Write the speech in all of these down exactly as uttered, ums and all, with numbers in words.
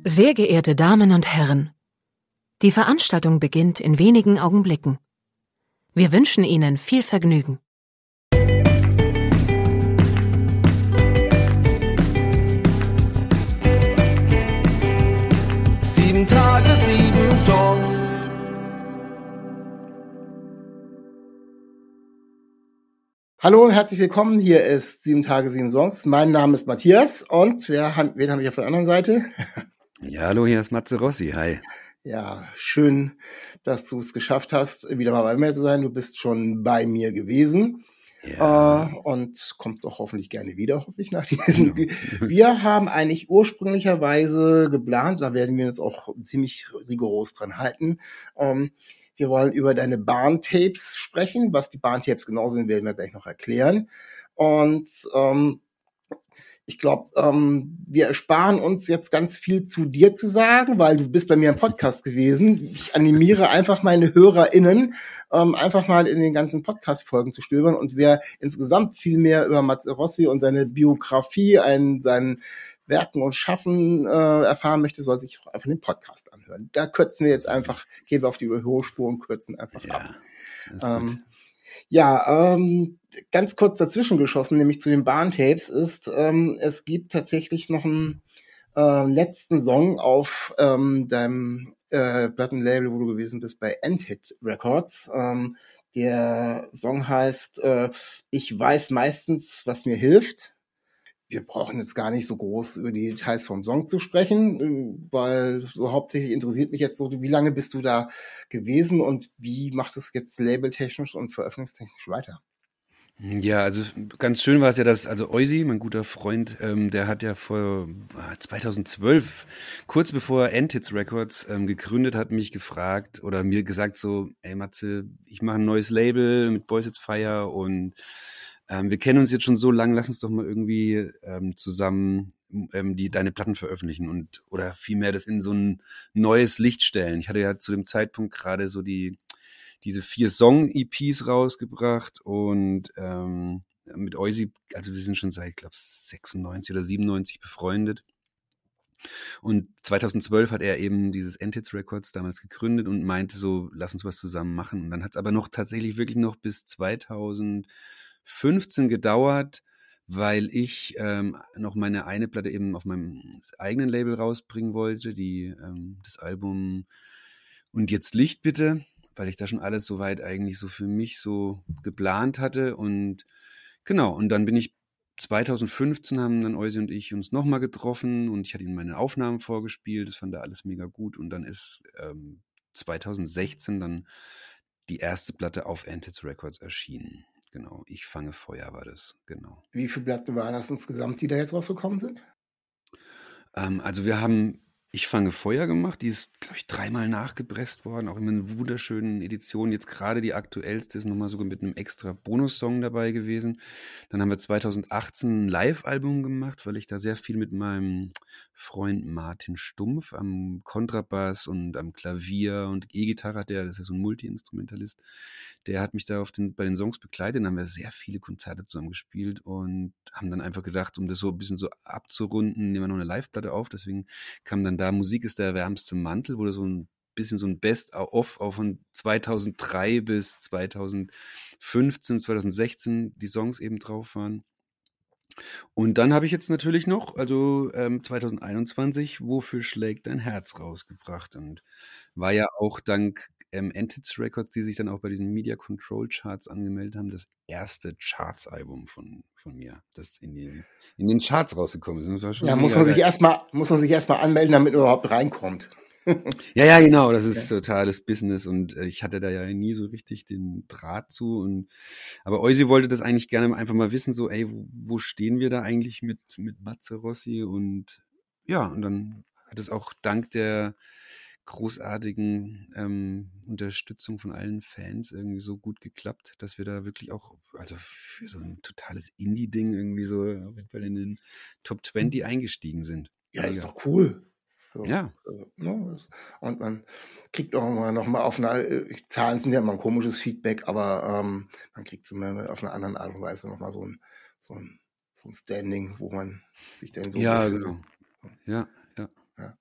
Sehr geehrte Damen und Herren, die Veranstaltung beginnt in wenigen Augenblicken. Wir wünschen Ihnen viel Vergnügen. Sieben Tage, sieben Songs. Hallo und herzlich willkommen. Hier ist Sieben Tage, sieben Songs. Mein Name ist Matthias und wer haben, wen habe ich auf der anderen Seite? Ja, hallo, hier ist Matze Rossi. Hi. Ja, schön, dass du es geschafft hast, wieder mal bei mir zu sein. Du bist schon bei mir gewesen. Ja. Äh, und kommt doch hoffentlich gerne wieder, hoffe ich, nach diesem. Wir haben eigentlich ursprünglicherweise geplant, da werden wir uns auch ziemlich rigoros dran halten. Ähm, wir wollen über deine Bahntapes sprechen. Was die Bahntapes genau sind, werden wir gleich noch erklären. Und ähm, ich glaube, ähm, wir ersparen uns jetzt ganz viel zu dir zu sagen, weil du bist bei mir im Podcast gewesen. Ich animiere einfach meine HörerInnen, ähm, einfach mal in den ganzen Podcast-Folgen zu stöbern. Und wer insgesamt viel mehr über Matze Rossi und seine Biografie, einen, seinen Werken und Schaffen äh, erfahren möchte, soll sich auch einfach den Podcast anhören. Da kürzen wir jetzt einfach, gehen wir auf die Überholspur und kürzen einfach Ja, ab. ist Ähm, gut. Ja, ähm, ganz kurz dazwischen geschossen, nämlich zu den Bahntapes, ist, ähm, es gibt tatsächlich noch einen äh, letzten Song auf ähm, deinem äh, Plattenlabel, wo du gewesen bist, bei Endhit Records. Ähm, der Song heißt äh, Ich weiß meistens, was mir hilft. Wir brauchen jetzt gar nicht so groß über die Details vom Song zu sprechen, äh, weil so hauptsächlich interessiert mich jetzt so, wie lange bist du da gewesen und wie macht es jetzt labeltechnisch und veröffentlichungstechnisch weiter? Ja, also ganz schön war es ja, dass, also Eusi, mein guter Freund, ähm, der hat ja vor ah, zweitausendzwölf, kurz bevor er Endhits Records ähm, gegründet hat, mich gefragt oder mir gesagt so, ey Matze, ich mache ein neues Label mit Boys It's Fire und ähm, wir kennen uns jetzt schon so lange, lass uns doch mal irgendwie ähm, zusammen ähm, die deine Platten veröffentlichen und oder vielmehr das in so ein neues Licht stellen. Ich hatte ja zu dem Zeitpunkt gerade so die diese vier Song-E Ps rausgebracht und ähm, mit Eusi, also wir sind schon seit, glaube ich, sechsundneunzig oder siebenundneunzig befreundet. Und zweitausendzwölf hat er eben dieses Endhits Records damals gegründet und meinte so, lass uns was zusammen machen. Und dann hat es aber noch tatsächlich wirklich noch bis zweitausendfünfzehn gedauert, weil ich ähm, noch meine eine Platte eben auf meinem eigenen Label rausbringen wollte, die ähm, das Album Und jetzt Licht bitte, weil ich da schon alles soweit eigentlich so für mich so geplant hatte. Und genau, und dann bin ich zweitausendfünfzehn haben dann Eusi und ich uns nochmal getroffen und ich hatte ihm meine Aufnahmen vorgespielt, das fand er alles mega gut und dann ist ähm, zweitausendsechzehn dann die erste Platte auf Endhits Records erschienen. Genau, Ich fange Feuer war das, genau. Wie viele Platten waren das insgesamt, die da jetzt rausgekommen sind? Ähm, also wir haben Ich fange Feuer gemacht, die ist, glaube ich, dreimal nachgepresst worden, auch in einer wunderschönen Edition. Jetzt gerade die aktuellste ist nochmal sogar mit einem extra Bonussong dabei gewesen. Dann haben wir zweitausendachtzehn ein Live-Album gemacht, weil ich da sehr viel mit meinem Freund Martin Stumpf am Kontrabass und am Klavier und E-Gitarre hat der, das ist ja so ein Multi-Instrumentalist, der hat mich da auf den, bei den Songs begleitet. Dann haben wir sehr viele Konzerte zusammen gespielt und haben dann einfach gedacht, um das so ein bisschen so abzurunden, nehmen wir noch eine Live-Platte auf. Deswegen kam dann da Musik ist der wärmste Mantel, wo so ein bisschen so ein Best-of auch von zweitausenddrei bis zweitausendfünfzehn, zweitausendsechzehn die Songs eben drauf waren. Und dann habe ich jetzt natürlich noch, also ähm, zweitausendeinundzwanzig, Wofür schlägt dein Herz rausgebracht und war ja auch dank ähm, Endhits Records, die sich dann auch bei diesen Media Control Charts angemeldet haben, das erste Charts-Album von, von mir, das in den, in den Charts rausgekommen ist. Das war schon Ja, muss mega man sich geil. erstmal, muss man sich erstmal anmelden, damit man überhaupt reinkommt. Ja, ja, genau, das ist Ja. totales Business und äh, ich hatte da ja nie so richtig den Draht zu und aber Eusi wollte das eigentlich gerne einfach mal wissen, so ey, wo, wo stehen wir da eigentlich mit mit Matze Rossi und ja, und dann hat es auch dank der großartigen ähm, Unterstützung von allen Fans irgendwie so gut geklappt, dass wir da wirklich auch, also für so ein totales Indie-Ding irgendwie so auf jeden Fall in den Top zwanzig eingestiegen sind. Ja, ist Mega. doch cool. So, Ja. äh, ne, das- und man kriegt auch mal noch mal auf einer, äh, Zahlen sind ja immer ein komisches Feedback, aber ähm, man kriegt so mal auf einer anderen Art und Weise noch mal so ein, so ein, so ein Standing, wo man sich dann so Ja, wohlfühlt. genau. Ja, ja. Ja.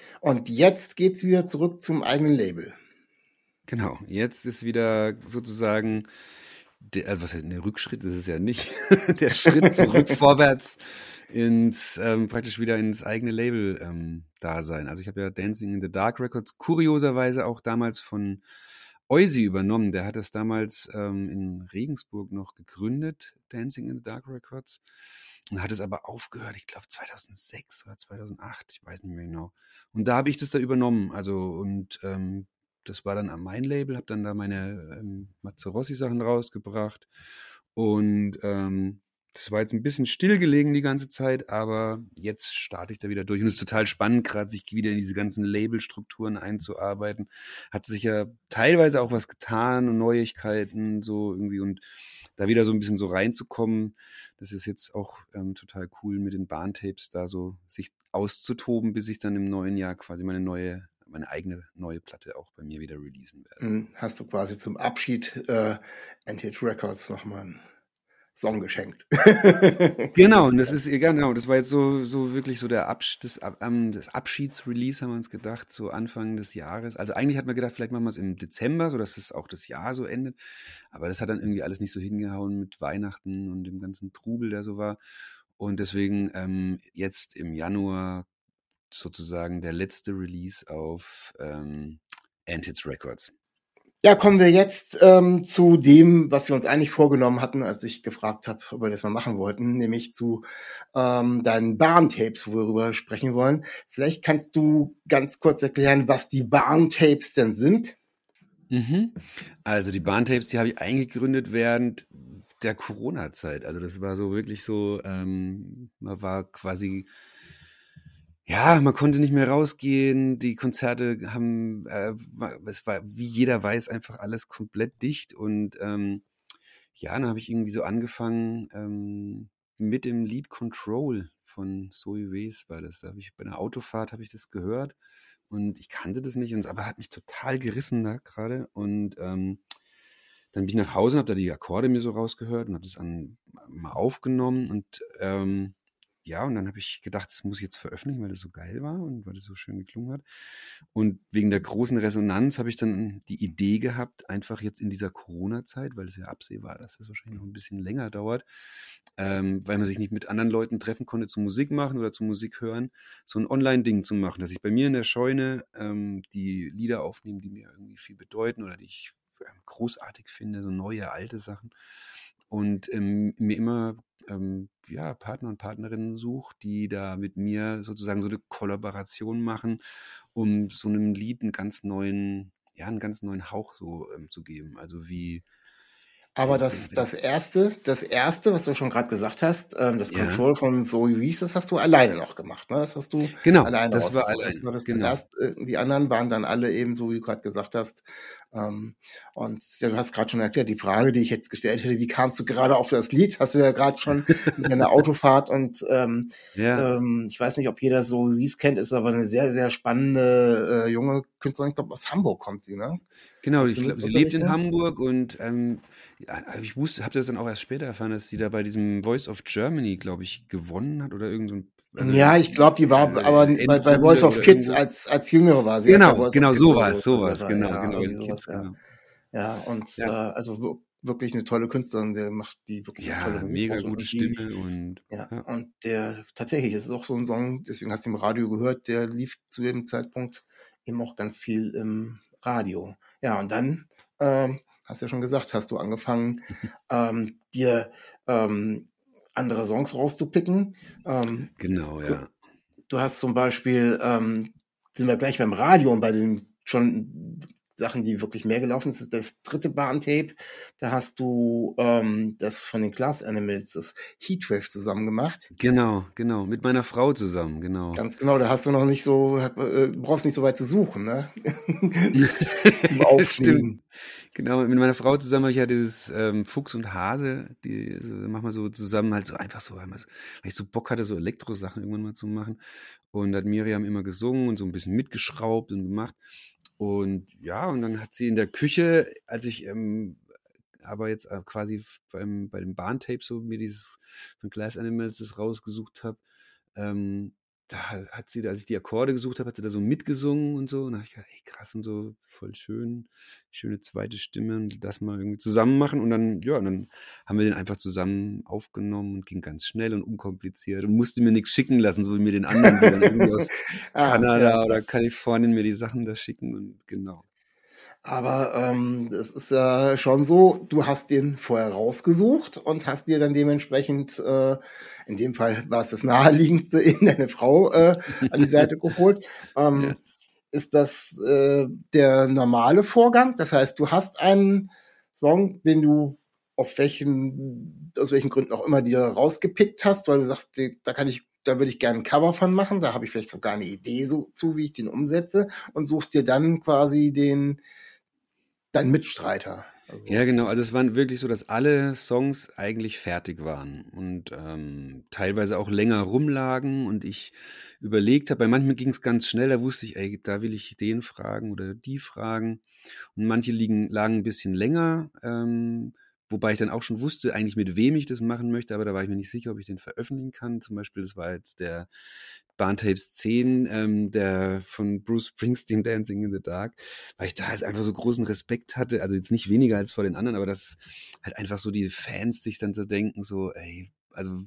Und jetzt geht's wieder zurück zum eigenen Label. Genau, jetzt ist wieder sozusagen, der, also was heißt, der Rückschritt ist es ja nicht, der Schritt zurück vorwärts ins, ähm, praktisch wieder ins eigene Label ähm, Dasein. Also ich habe ja Dancing in the Dark Records kurioserweise auch damals von Eusi übernommen. Der hat das damals ähm, in Regensburg noch gegründet, Dancing in the Dark Records, und hat es aber aufgehört, ich glaube zweitausendsechs oder zweitausendacht, ich weiß nicht mehr genau. Und da habe ich das da übernommen, also und ähm, das war dann mein Label, habe dann da meine ähm, Mazzarossi-Sachen rausgebracht und ähm, das war jetzt ein bisschen stillgelegen die ganze Zeit, aber jetzt starte ich da wieder durch und es ist total spannend, gerade sich wieder in diese ganzen Labelstrukturen einzuarbeiten. Hat sich ja teilweise auch was getan und Neuigkeiten so irgendwie und da wieder so ein bisschen so reinzukommen, das ist jetzt auch ähm, total cool mit den Bahntapes da so sich auszutoben, bis ich dann im neuen Jahr quasi meine neue meine eigene neue Platte auch bei mir wieder releasen werde. Hast du quasi zum Abschied äh, Anti-Hit Records nochmal einen Song geschenkt. Genau, und das ist, genau, das war jetzt so, so wirklich so der Absch das, ähm, das Abschiedsrelease, haben wir uns gedacht, so Anfang des Jahres. Also eigentlich hat man gedacht, vielleicht machen wir es im Dezember, so dass das auch das Jahr so endet. Aber das hat dann irgendwie alles nicht so hingehauen mit Weihnachten und dem ganzen Trubel, der so war. Und deswegen ähm, jetzt im Januar sozusagen der letzte Release auf ähm, Anti-Hit Records. Ja, kommen wir jetzt ähm, zu dem, was wir uns eigentlich vorgenommen hatten, als ich gefragt habe, ob wir das mal machen wollten, nämlich zu ähm, deinen Bahntapes, wo wir darüber sprechen wollen. Vielleicht kannst du ganz kurz erklären, was die Bahntapes denn sind? Mhm. Also die Bahntapes, die habe ich eingegründet während der Corona-Zeit. Also das war so wirklich so, ähm, man war quasi, ja, man konnte nicht mehr rausgehen, die Konzerte haben, äh, es war, wie jeder weiß, einfach alles komplett dicht und ähm, ja, dann habe ich irgendwie so angefangen ähm, mit dem Lied Control von Zoe Wees war das. Da habe ich bei einer Autofahrt habe ich das gehört und ich kannte das nicht, und aber hat mich total gerissen da gerade und ähm, dann bin ich nach Hause und habe da die Akkorde mir so rausgehört und habe das an, mal aufgenommen und ähm, ja, und dann habe ich gedacht, das muss ich jetzt veröffentlichen, weil das so geil war und weil das so schön geklungen hat. Und wegen der großen Resonanz habe ich dann die Idee gehabt, einfach jetzt in dieser Corona-Zeit, weil es ja absehbar war, dass das wahrscheinlich noch ein bisschen länger dauert, ähm, weil man sich nicht mit anderen Leuten treffen konnte, zum Musik machen oder zum Musik hören, so ein Online-Ding zu machen, dass ich bei mir in der Scheune ähm, die Lieder aufnehme, die mir irgendwie viel bedeuten oder die ich ähm, großartig finde, so neue, alte Sachen. Und ähm, mir immer ähm, ja, Partner und Partnerinnen suche, die da mit mir sozusagen so eine Kollaboration machen, um so einem Lied einen ganz neuen, ja, einen ganz neuen Hauch so ähm, zu geben. Also wie Aber wenn, das, wenn, wenn, das erste, das erste, was du schon gerade gesagt hast, ähm, das ja, Control von Zoe Wees, das hast du alleine noch gemacht, ne? Das hast du genau, alleine das war rausgebracht. Das allein, war das genau. erste, äh, die anderen waren dann alle eben so, wie du gerade gesagt hast. Ähm, und ja, du hast gerade schon erklärt, die Frage, die ich jetzt gestellt hätte, wie kamst du gerade auf das Lied? Hast du ja gerade schon mit einer Autofahrt und ähm, Ja, ähm, ich weiß nicht, ob jeder Zoe Wees kennt, ist aber eine sehr, sehr spannende äh, junge Künstlerin. Ich glaube, aus Hamburg kommt sie, ne? genau, Kannst du ich mir das glaube, sie aus der lebt in Richtung? Hamburg und ähm, ja, ich wusste, habe das dann auch erst später erfahren, dass sie da bei diesem Voice of Germany, glaube ich, gewonnen hat oder irgend so ein, also Ja, ich glaube, die war aber äh, bei, bei Voice Endrunde of oder Kids irgendwo. als, als Jüngere war sie, als bei Genau, Voice of genau, Kids oder sowas, so dabei sowas, war. genau, Ja, genau, irgendwie in sowas, Kids, ja. genau. Ja, und äh, Ja, also wir- wirklich eine tolle Künstlerin, der macht die wirklich eine tolle ja, Musik mega und, gute und die, Stimme und ja, ja. und der tatsächlich, das ist auch so ein Song, deswegen hast du im Radio gehört, der lief zu dem Zeitpunkt eben auch ganz viel im Radio. Ja, und dann, ähm, hast du ja schon gesagt, hast du angefangen, ähm, dir ähm, andere Songs rauszupicken. Ähm, Genau, ja. Du hast zum Beispiel, ähm, sind wir gleich beim Radio und bei den schon Sachen, die wirklich mehr gelaufen sind, das dritte Bahn-Tape, da hast du ähm, das von den Glass Animals, das Heatwave zusammen gemacht. Genau, genau. Mit meiner Frau zusammen, genau. Ganz genau, da hast du noch nicht so, äh, brauchst nicht so weit zu suchen, ne? Zum Stimmt. Aufnehmen. Genau, mit meiner Frau zusammen habe ich ja dieses ähm, Fuchs und Hase, die so, machen wir so zusammen halt so einfach so, weil man so- weil ich so Bock hatte, so Elektrosachen irgendwann mal zu machen. Und da hat Miriam immer gesungen und so ein bisschen mitgeschraubt und gemacht. Und ja, und dann hat sie in der Küche, als ich ähm, aber jetzt äh, quasi beim, bei dem Bahntape so mir dieses von Glass Animals das rausgesucht habe, ähm, da hat sie, als ich die Akkorde gesucht habe, hat sie da so mitgesungen und so. Und da habe ich gedacht, ey, krass und so, voll schön, schöne zweite Stimme und das mal irgendwie zusammen machen. Und dann, ja, und dann haben wir den einfach zusammen aufgenommen und ging ganz schnell und unkompliziert und musste mir nichts schicken lassen, so wie mir den anderen, die dann irgendwie aus Ah, Kanada ja. oder Kalifornien mir die Sachen da schicken und genau. Aber ähm, es ist ja schon so, du hast den vorher rausgesucht und hast dir dann dementsprechend, äh, in dem Fall war es das Naheliegendste, eben deine Frau äh, an die Seite geholt. Ähm, Ja. Ist das äh, der normale Vorgang? Das heißt, du hast einen Song, den du auf welchen, aus welchen Gründen auch immer dir rausgepickt hast, weil du sagst, die- da kann ich, da würde ich gerne ein Cover von machen, da habe ich vielleicht sogar eine Idee so zu, wie ich den umsetze und suchst dir dann quasi den dein Mitstreiter. Also, Ja, genau. Also es waren wirklich so, dass alle Songs eigentlich fertig waren und ähm, teilweise auch länger rumlagen und ich überlegt habe, bei manchen ging es ganz schnell, da wusste ich, ey, da will ich den fragen oder die fragen und manche liegen, lagen ein bisschen länger, ähm, wobei ich dann auch schon wusste, eigentlich mit wem ich das machen möchte, aber da war ich mir nicht sicher, ob ich den veröffentlichen kann. Zum Beispiel, das war jetzt der Bahntapes zehn, ähm, der von Bruce Springsteen, Dancing in the Dark, weil ich da halt einfach so großen Respekt hatte, also jetzt nicht weniger als vor den anderen, aber dass halt einfach so die Fans sich dann so denken, so, ey, also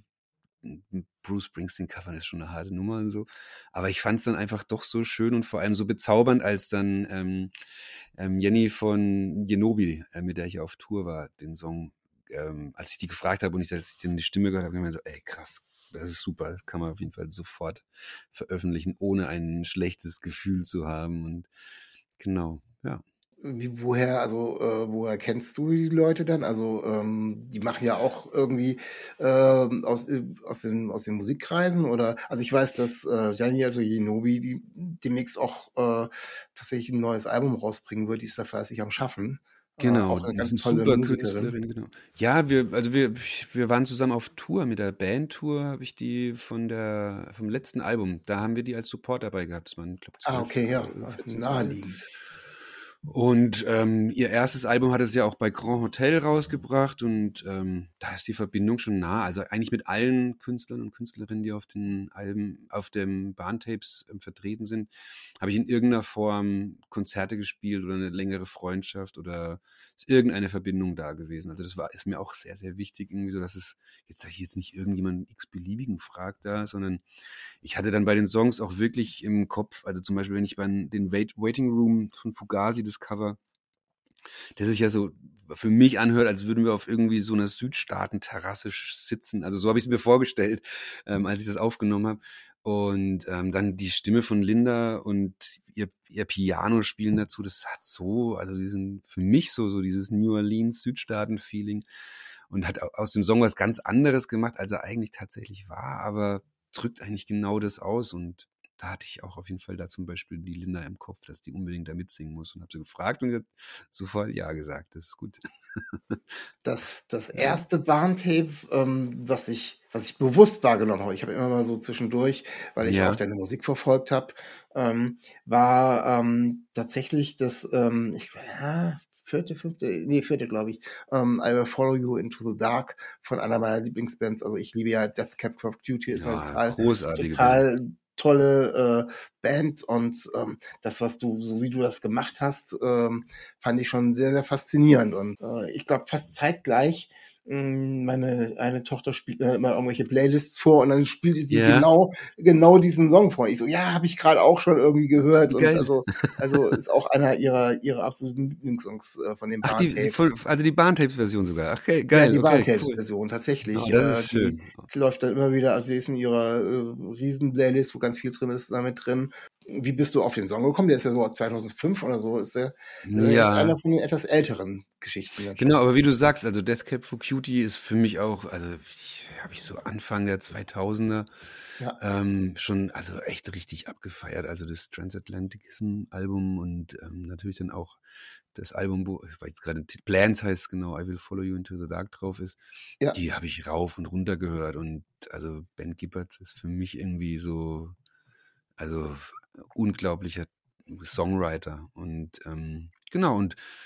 ein Bruce Springsteen covern ist schon eine harte Nummer und so, aber ich fand es dann einfach doch so schön und vor allem so bezaubernd, als dann ähm, ähm, Jenny von Genobi, äh, mit der ich auf Tour war, den Song, ähm, als ich die gefragt habe und ich, als ich dann die Stimme gehört habe, habe ich mir so, ey, krass, das ist super, das kann man auf jeden Fall sofort veröffentlichen, ohne ein schlechtes Gefühl zu haben und genau, ja. wie, woher, also äh, woher kennst du die Leute dann? Also ähm, die machen ja auch irgendwie ähm, aus, äh, aus, den, aus den Musikkreisen oder, also ich weiß, dass äh, Gianni, also Jenobi, die demnächst auch äh, tatsächlich ein neues Album rausbringen wird, die ist da fleißig am Schaffen. Äh, Genau, auch eine die ist ganz eine tolle super Musikerin. Künstlerin, genau. Ja, wir, also wir, wir waren zusammen auf Tour mit der Bandtour, habe ich die von der, vom letzten Album, da haben wir die als Support dabei gehabt. Das waren, glaube ich, Ah, zwölf okay, ja, Tage, vierzehn Tage. naheliegend. Und ähm, ihr erstes Album hat es ja auch bei Grand Hotel rausgebracht und ähm, da ist die Verbindung schon nah. Also eigentlich mit allen Künstlern und Künstlerinnen, die auf den Alben, auf dem Bahntapes ähm, vertreten sind, habe ich in irgendeiner Form Konzerte gespielt oder eine längere Freundschaft oder ist irgendeine Verbindung da gewesen. Also das war, ist mir auch sehr, sehr wichtig, irgendwie so, dass es jetzt, dass ich jetzt nicht irgendjemanden x-beliebigen fragt da, sondern ich hatte dann bei den Songs auch wirklich im Kopf, also zum Beispiel, wenn ich bei den Wait Waiting Room von Fugazi, das Cover, der sich ja so für mich anhört, als würden wir auf irgendwie so einer Südstaaten-Terrasse sitzen. Also so habe ich es mir vorgestellt, ähm, als ich das aufgenommen habe. Und ähm, dann die Stimme von Linda und ihr, ihr Piano spielen dazu, das hat so, also diesen, für mich so, so dieses New Orleans Südstaaten-Feeling und hat aus dem Song was ganz anderes gemacht, als er eigentlich tatsächlich war, aber drückt eigentlich genau das aus und da hatte ich auch auf jeden Fall da zum Beispiel die Linda im Kopf, dass die unbedingt da mitsingen muss und habe sie gefragt und sie hat sofort ja gesagt, das ist gut. Das, das Ja. erste Bahntape, ähm, was ich, was ich bewusst wahrgenommen habe, ich habe immer mal so zwischendurch, weil ich Ja. auch deine Musik verfolgt habe, ähm, war ähm, tatsächlich das, ähm, ich, ja, vierte, fünfte, nee, vierte, glaube ich, ähm, I Will Follow You Into the Dark von einer meiner Lieblingsbands. Also ich liebe ja Death Cab for Cutie, ist eine Ja, total, großartige total tolle äh, Band und ähm, das, was du, so wie du das gemacht hast, ähm, fand ich schon sehr, sehr faszinierend. Und äh, ich glaube, fast zeitgleich, mh, meine eine Tochter spielt mir immer irgendwelche Playlists vor und dann spielte sie Ja. genau, genau diesen Song vor. Ich so, ja, habe ich gerade auch schon irgendwie gehört. Und Geil. also, also ist auch einer ihrer, ihrer absoluten Lieblingssongs äh, von den Ach, die, die Bahntapes. voll, also die Bahntapes-Version sogar. Ach, okay, Ja, geil, die okay, cool. Bahntapes-Version tatsächlich. Oh, das äh, ist die schön. läuft dann immer wieder, also die ist in ihrer äh, riesen Playlist, wo ganz viel drin ist, damit drin. Wie bist du auf den Song gekommen? Der ist ja so zweitausendfünf oder so, ist der, ist er jetzt Ja, einer von den etwas älteren Geschichten. dann schon. genau, aber wie du sagst, also Death Cab for Cutie ist für mich auch, also habe ich so Anfang der zweitausender Ja. ähm, schon, also echt richtig abgefeiert. Also das Transatlanticism-Album und ähm, natürlich dann auch das Album, wo ich weiß jetzt gerade Plans heißt genau, I Will Follow You Into the Dark drauf ist. Ja. Die habe ich rauf und runter gehört und also Ben Gibbard ist für mich irgendwie so, also unglaublicher Songwriter und ähm, genau und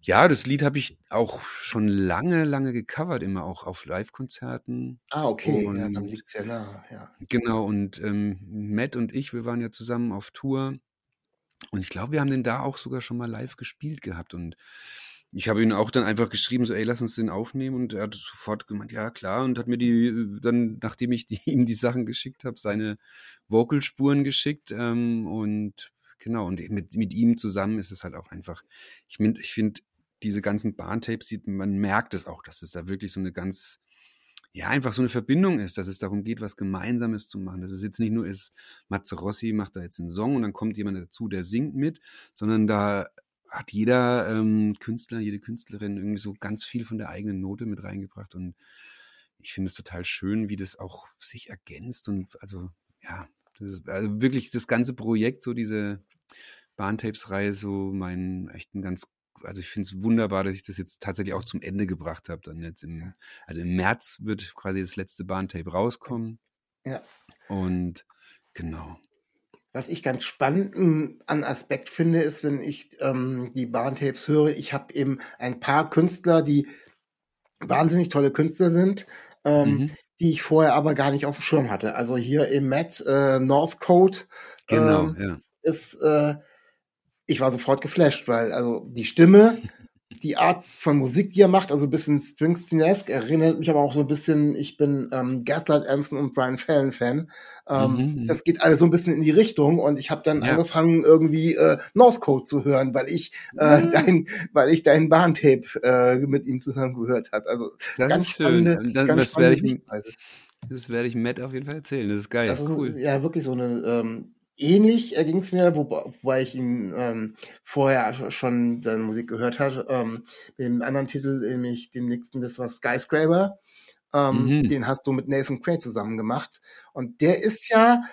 Ja, das Lied habe ich auch schon lange, lange gecovert, immer auch auf Live-Konzerten. Ah, okay, ja, dann Und liegt's ja nah, ja. genau, und ähm, Matt und ich, wir waren ja zusammen auf Tour. Und ich glaube, wir haben den da auch sogar schon mal live gespielt gehabt. Und ich habe ihn auch dann einfach geschrieben, so, ey, lass uns den aufnehmen. Und er hat sofort gemeint, ja, klar. Und hat mir die dann, nachdem ich die, ihm die Sachen geschickt habe, seine Vocalspuren geschickt. Ähm, und genau, und mit, mit ihm zusammen ist es halt auch einfach, ich, mein, ich finde, diese ganzen Bahntapes, sieht, man merkt es auch, dass es da wirklich so eine ganz, ja, einfach so eine Verbindung ist, dass es darum geht, was Gemeinsames zu machen. Dass es jetzt nicht nur ist, Matze Rossi macht da jetzt einen Song und dann kommt jemand dazu, der singt mit, sondern da hat jeder ähm, Künstler, jede Künstlerin irgendwie so ganz viel von der eigenen Note mit reingebracht. Und ich finde es total schön, wie das auch sich ergänzt. Und also, ja, das ist also wirklich das ganze Projekt, so diese Bahntapes-Reihe, so mein echt ein ganz, also ich finde es wunderbar, dass ich das jetzt tatsächlich auch zum Ende gebracht habe. Dann jetzt im, also im März wird quasi das letzte Bahntape rauskommen. Ja. Und genau. Was ich ganz spannend m, an Aspekt finde, ist, wenn ich ähm, die Bahntapes höre, ich habe eben ein paar Künstler, die wahnsinnig tolle Künstler sind, ähm, Mhm. die ich vorher aber gar nicht auf dem Schirm hatte. Also hier im Matt äh, Northcote Genau, ähm, ja. ist, äh, ich war sofort geflasht, weil also die Stimme, die Art von Musik, die er macht, also ein bisschen Springsteen-esque, erinnert mich aber auch so ein bisschen, ich bin ähm, Gertrude Anson und Brian Fallon-Fan. Ähm, Mhm. das geht alles so ein bisschen in die Richtung und ich habe dann Ja. angefangen, irgendwie äh, Northcote zu hören, weil ich äh, Ja. dein, weil ich deinen Bahntape äh, mit ihm zusammen gehört habe. Also Das ganz ist schön. spannende, Das, ganz das spannende werde ich, Sichtweise. das werde ich Matt auf jeden Fall erzählen. Das ist geil. Das ist Cool. ja wirklich so eine ähm, ähnlich äh, ging es mir, wobei, wobei ich ihn ähm, vorher schon seine Musik gehört hatte, ähm, mit dem anderen Titel, nämlich dem nächsten, das war Skyscraper. Ähm, Mhm. Den hast du mit Nathan Cray zusammen gemacht. Und der ist ja,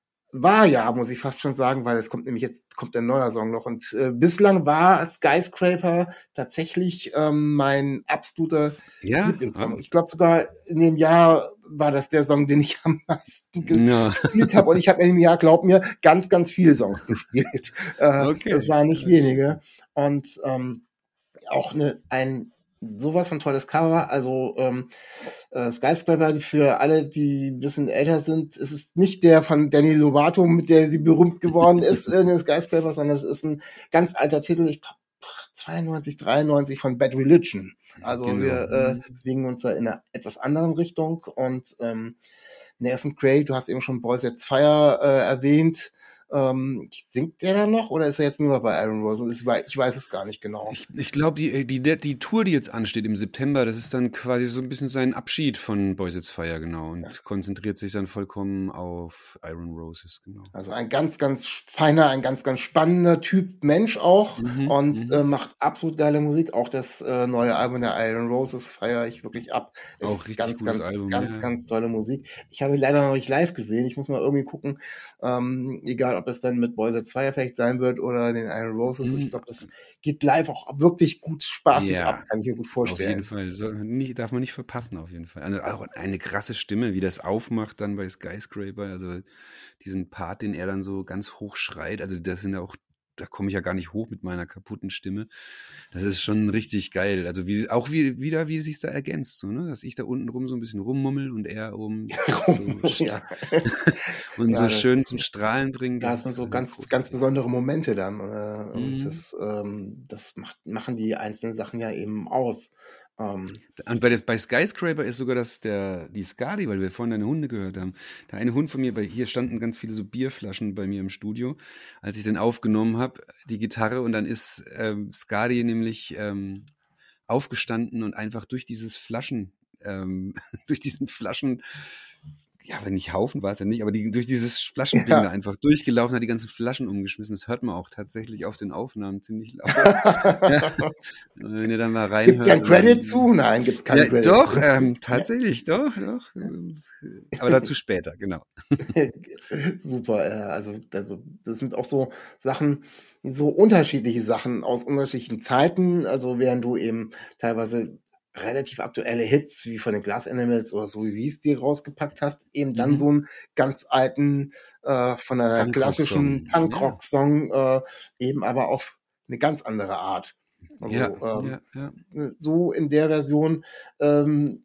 war ja, muss ich fast schon sagen, weil es kommt nämlich jetzt, kommt ein neuer Song noch. Und äh, bislang war Skyscraper tatsächlich ähm, mein absoluter Ja? Lieblingssong. Ah. Ich glaube sogar in dem Jahr war das der Song, den ich am meisten Ja. gespielt habe. Und ich habe in dem Jahr, glaub mir, ganz, ganz viele Songs gespielt. Äh, Okay. Das waren nicht Ja, wenige. Und ähm, auch eine, ein sowas von tolles Cover. Also ähm, äh, Skyscraper, für alle, die ein bisschen älter sind, es ist nicht der von Demi Lovato, mit der sie berühmt geworden ist in den Skyscraper, sondern es ist ein ganz alter Titel, ich glaube zweiundneunzig, dreiundneunzig von Bad Religion. Also Genau. wir äh, Mhm. bewegen uns da in einer etwas anderen Richtung. Und ähm, Nathan Cray, du hast eben schon Boys That's Fire äh, erwähnt. Ähm, singt der da noch oder ist er jetzt nur bei Iron Rose? Ich weiß, ich weiß es gar nicht genau. Ich, ich glaube, die, die, die Tour, die jetzt ansteht im September, das ist dann quasi so ein bisschen sein Abschied von Boys It's Fire, genau. Und Ja. konzentriert sich dann vollkommen auf Iron Roses, genau. Also ein ganz, ganz feiner, ein ganz, ganz spannender Typ Mensch auch Mhm, und mhm. äh, macht absolut geile Musik. Auch das äh, neue Album der Iron Roses feiere ich wirklich ab. Es Auch ist richtig ganz, gutes ganz, Album, ganz, ja. ganz tolle Musik. Ich habe ihn leider noch nicht live gesehen. Ich muss mal irgendwie gucken, ähm, egal ob es dann mit Boys That's Fire vielleicht sein wird oder den Iron Roses. Mhm. Ich glaube, das geht live auch wirklich gut spaßig Ja, ab, kann ich mir gut auf vorstellen. jeden Fall. So, nicht, darf man nicht verpassen, auf jeden Fall. Also auch eine krasse Stimme, wie das aufmacht dann bei Skyscraper. Also diesen Part, den er dann so ganz hoch schreit. Also das sind ja auch, da komme ich ja gar nicht hoch mit meiner kaputten Stimme. Das ist schon richtig geil. Also wie, auch wie, wieder, wie es sich da ergänzt, so, ne? Dass ich da unten rum so ein bisschen rummummel und er oben so Ja. und Ja, so das schön ist- zum Strahlen bringt. Das sind ist, so äh, ganz, großartig. ganz besondere Momente dann. Äh, und Mhm. das, ähm, das macht, machen die einzelnen Sachen ja eben aus. Ähm, Und bei, der, bei Skyscraper ist sogar das der, die Skadi, weil wir vorhin deine Hunde gehört haben. Der eine Hund von mir, bei, hier standen ganz viele so Bierflaschen bei mir im Studio, als ich den aufgenommen habe, die Gitarre, und dann ist ähm, Skadi nämlich ähm, aufgestanden und einfach durch dieses Flaschen, ähm, durch diesen Flaschen, ja, wenn nicht Haufen war es ja nicht, aber die, durch dieses Flaschending Ja. da einfach durchgelaufen, hat die ganzen Flaschen umgeschmissen. Das hört man auch tatsächlich auf den Aufnahmen ziemlich laut. Ja. Wenn ihr dann mal reinhört. Gibt's ja einen Credit dann- zu? Nein, gibt's keinen Ja, Credit. doch, ähm, tatsächlich, doch, doch. Aber dazu später, genau. Super, ja, also, also das sind auch so Sachen, so unterschiedliche Sachen aus unterschiedlichen Zeiten. Also während du eben teilweise relativ aktuelle Hits wie von den Glass Animals oder so wie es die rausgepackt hast, eben dann Mhm. so einen ganz alten äh, von einer Punkrock-Song, klassischen Punkrock-Song, äh, eben aber auf eine ganz andere Art. Also Ja, ähm, ja, ja. so in der Version, ähm,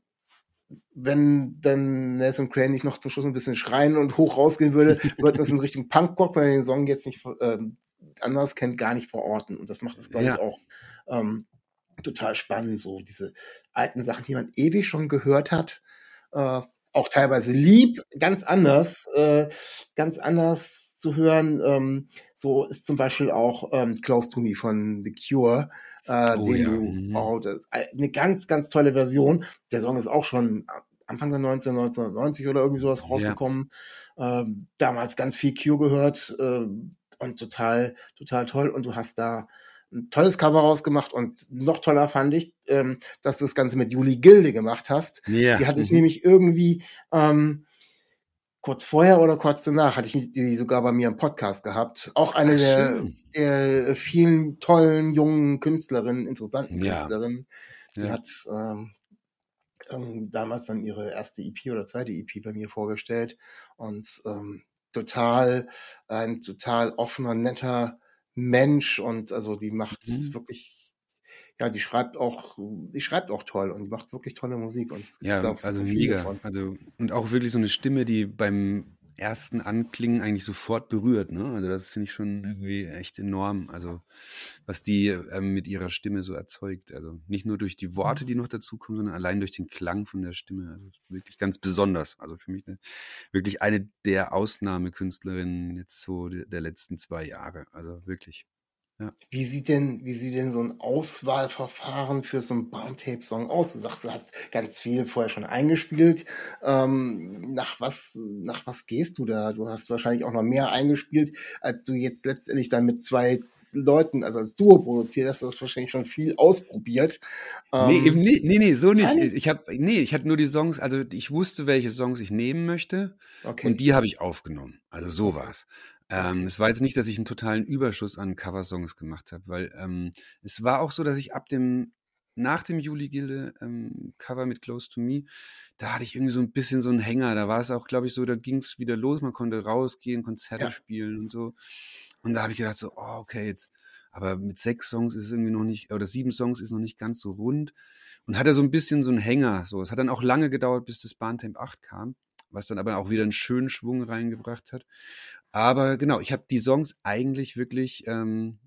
wenn dann Nathan Crane nicht noch zum Schluss ein bisschen schreien und hoch rausgehen würde, wird das in Richtung Punkrock, weil er den Song jetzt nicht ähm, anders kennt, gar nicht verorten. Und das macht es, glaube ich, Ja. auch ähm, total spannend, so diese alten Sachen, die man ewig schon gehört hat, äh, auch teilweise lieb, ganz anders, äh, ganz anders zu hören. Ähm, so ist zum Beispiel auch ähm, Close to Me von The Cure, äh, Oh den ja. du, Mhm. oh, das, eine ganz, ganz tolle Version. Der Song ist auch schon Anfang der neunziger, neunzehnhundertneunzig oder irgendwie sowas Ja. rausgekommen. Ähm, damals ganz viel Cure gehört äh, und total, total toll. Und du hast da ein tolles Cover rausgemacht und noch toller fand ich, ähm, dass du das Ganze mit Julie Gilde gemacht hast. Ja. Die hatte ich Mhm. nämlich irgendwie ähm, kurz vorher oder kurz danach, hatte ich die sogar bei mir im Podcast gehabt. Auch eine Ach, der, schön. der vielen tollen jungen Künstlerinnen, interessanten Ja. Künstlerinnen. Die Ja. hat ähm, ähm, damals dann ihre erste E P oder zweite E P bei mir vorgestellt und ähm, total, ein total offener, netter Mensch und also die macht Mhm. wirklich, ja, die schreibt auch, die schreibt auch toll und die macht wirklich tolle Musik und es gibt Ja, da also so viel mega. davon. Also, und auch wirklich so eine Stimme, die beim ersten Anklingen eigentlich sofort berührt, ne? Also das finde ich schon irgendwie echt enorm. Also, was die ähm, mit ihrer Stimme so erzeugt. Also nicht nur durch die Worte, die noch dazukommen, sondern allein durch den Klang von der Stimme. Also wirklich ganz besonders. Also für mich eine, wirklich eine der Ausnahmekünstlerinnen jetzt so der, der letzten zwei Jahre. Also wirklich. Ja. Wie sieht denn, wie sieht denn so ein Auswahlverfahren für so einen Barntape-Song aus? Du sagst, du hast ganz viel vorher schon eingespielt. Ähm, nach was, nach was gehst du da? Du hast wahrscheinlich auch noch mehr eingespielt, als du jetzt letztendlich dann mit zwei Leuten, also als Duo produziert hast. Du hast wahrscheinlich schon viel ausprobiert. Nee, eben Ähm, nee, nee, nee, so nicht. nein? Ich habe, nee, ich hatte nur die Songs, also ich wusste, welche Songs ich nehmen möchte und Okay, die habe ich aufgenommen. Also so okay, war's. Ähm, okay. es war jetzt nicht, dass ich einen totalen Überschuss an Coversongs gemacht habe, weil ähm, es war auch so, dass ich ab dem, nach dem Julie Gilde ähm, Cover mit Close to Me, da hatte ich irgendwie so ein bisschen so einen Hänger. Da war es auch, glaube ich, so, da ging es wieder los, man konnte rausgehen, Konzerte Ja, spielen und so. Und da habe ich gedacht so, oh, okay, jetzt, aber mit sechs Songs ist es irgendwie noch nicht, oder sieben Songs ist noch nicht ganz so rund. Und hatte so ein bisschen so einen Hänger. So. Es hat dann auch lange gedauert, bis das Barntape acht kam, was dann aber auch wieder einen schönen Schwung reingebracht hat. Aber genau, ich habe die Songs eigentlich wirklich, ähm,